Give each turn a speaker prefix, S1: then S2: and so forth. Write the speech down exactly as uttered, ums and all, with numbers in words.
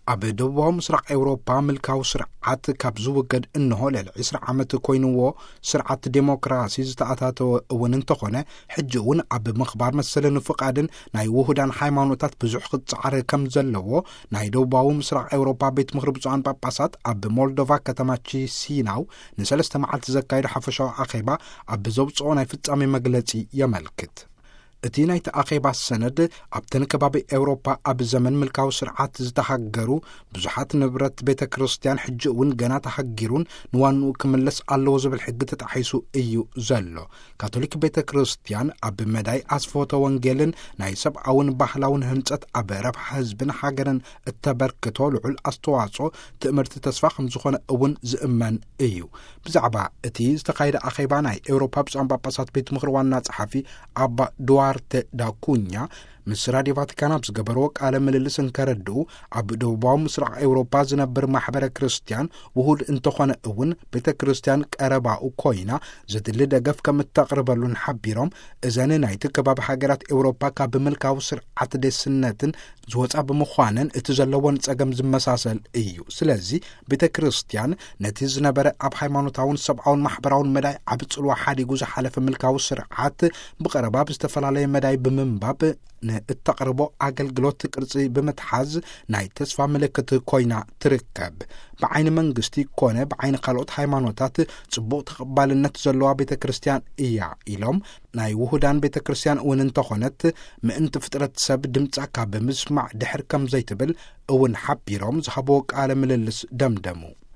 S1: ኣብ ደቡባዊ ምስራቅ ኤውሮፓ ምልካዊ ስርዓት ካብ ዝውገድ እንሆ ልዕሊ عشرين ዓመት ኮይኑዎ ስርዓት ዴሞክራሲ ዝተኣታተወ እውን እንተኾነ ሕጂ እውን ኣብ ምኽባር መሰለን ፍቃድን ናይ ውሁዳን ሃይማኖታት ብዙሕ ክጻዕር ከም ዘለዎ ናይ ደቡባዊ ምስራቅ ኤውሮፓ ቤት ምክሪ ብፁዓን ጳጳሳት ኣብ ሞልዶቫ ከተማ ቺሲናው ንሰለስተ መዓልቲ ዘካየደ ሓፈሻዊ ኣኼባ ኣብ ዘውፅኦ ናይ ፍጻሜ መግለጺ የመልክት። እቲ ናይቲ ኣኼባ ሰነድ ኣብ ተንከባቢ ኤውሮፓ ኣብ ዘመን ምልካዊ ስርዓት ዝተሃገሩ ብዙሓት ንብረት ቤተ ክርስቲያን ሕጂ እውን ገና ተሃጊሩን ንዋንኡ ክምለስ ኣለዎ ዝብል ሕጊ ተጣሒሱ እዩ ዘሎ። ካቶሊክ ቤተ ክርስቲያን ኣብ መዳይ ኣስፎተ ወንጌልን ናይ ሰብኣውን ባህላውን ህንጸት ኣብ ረብሓ ህዝብን ሃገርን እተበርክቶ ልዑል ኣስተዋጽኦ ትእምርቲ ተስፋ ከም ዝኾነ እውን ዝእመን እዩ። ብዛዕባ እቲ ዝተኻየደ ኣኼባ ናይ ኤውሮፓ ብፁዓን ጳጳሳት ቤት ምክሪ ዋና ጸሓፊ ኣባ ዱዋርቴ ዳ ኩኛ ምስ ራድዮ ቫቲካን ኣብ ዝገበርዎ ቃለ ምልልስ እንከረድኡ ኣብ ደቡባዊ ምስራቅ ኤውሮፓ ዝነብር ማሕበረ ክርስቲያን ውሁድ እንተኾነ እውን ቤተ ክርስቲያን ቀረባኡ ኮይና ዘድሊ ደገፍ ከም እተቕርበሉን ሓቢሮም እዘን ናይቲ ከባቢ ሃገራት ኤውሮፓ ካብ ምልካዊ ስርዓት ደስነትን ዝወፃ ብምዃነን እቲ ዘለዎን ጸገም ዝመሳሰል እዩ። ስለዚ ቤተ ክርስቲያን ነቲ ዝነበረ ኣብ ሃይማኖታውን ሰብኣውን ማሕበራውን መዳይ ዓብ ጽልዋ ሓዲጉ ዝሓለፈ ምልካዊ ስርዓት ብቐረባ ብዝተፈላለየ መዳይ ብምንባብ ንእተቕርቦ ኣገልግሎት ቅርጺ ብምትሓዝ ናይ ተስፋ ምልክት ኮይና ትርከብ። ብዓይኒ መንግስቲ ኮነ ብዓይኒ ካልኦት ሃይማኖታት ጽቡቕ ተቐባልነት ዘለዋ ቤተ ክርስቲያን እያ ኢሎም ናይ ውሁዳን ቤተ ክርስቲያን እውን እንተኾነት ምእንቲ ፍጥረት ሰብ ድምጻ ካብ ብምስማዕ ድሕር ከም ዘይትብል እውን ሓቢሮም ዝሃብዎ ቃለ ምልልስ ደምደሙ።